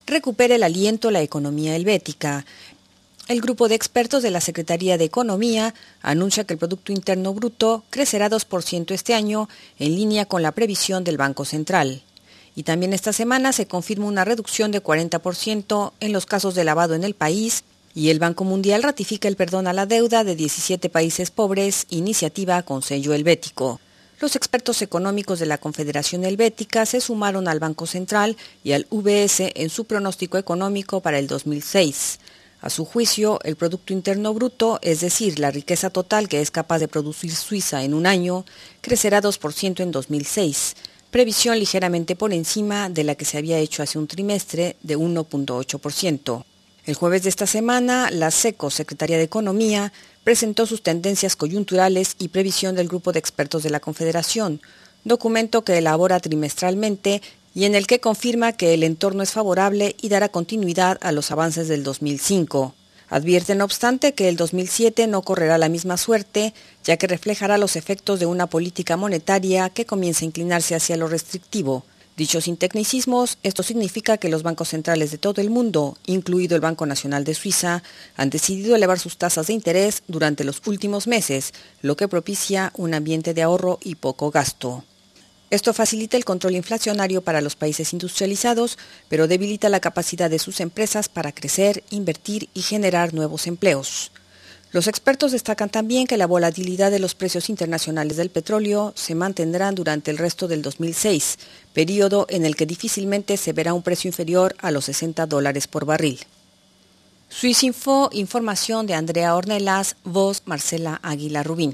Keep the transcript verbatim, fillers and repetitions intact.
recupera el aliento la economía helvética. El grupo de expertos de la Secretaría de Economía anuncia que el Producto Interno Bruto crecerá dos por ciento este año, en línea con la previsión del Banco Central. Y también esta semana se confirma una reducción de cuarenta por ciento en los casos de lavado en el país, y el Banco Mundial ratifica el perdón a la deuda de diecisiete países pobres, iniciativa con sello helvético. Los expertos económicos de la Confederación Helvética se sumaron al Banco Central y al U B S en su pronóstico económico para el dos mil seis. A su juicio, el Producto Interno Bruto, es decir, la riqueza total que es capaz de producir Suiza en un año, crecerá dos por ciento en dos mil seis, previsión ligeramente por encima de la que se había hecho hace un trimestre de uno punto ocho por ciento. El jueves de esta semana, la SECO, Secretaría de Economía, presentó sus tendencias coyunturales y previsión del grupo de expertos de la Confederación, documento que elabora trimestralmente y en el que confirma que el entorno es favorable y dará continuidad a los avances del dos mil cinco. Advierte, no obstante, que el dos mil siete no correrá la misma suerte, ya que reflejará los efectos de una política monetaria que comienza a inclinarse hacia lo restrictivo. Dicho sin tecnicismos, esto significa que los bancos centrales de todo el mundo, incluido el Banco Nacional de Suiza, han decidido elevar sus tasas de interés durante los últimos meses, lo que propicia un ambiente de ahorro y poco gasto. Esto facilita el control inflacionario para los países industrializados, pero debilita la capacidad de sus empresas para crecer, invertir y generar nuevos empleos. Los expertos destacan también que la volatilidad de los precios internacionales del petróleo se mantendrán durante el resto del dos mil seis, periodo en el que difícilmente se verá un precio inferior a los sesenta dólares por barril. Swissinfo, información de Andrea Ornelas, voz Marcela Águila Rubín.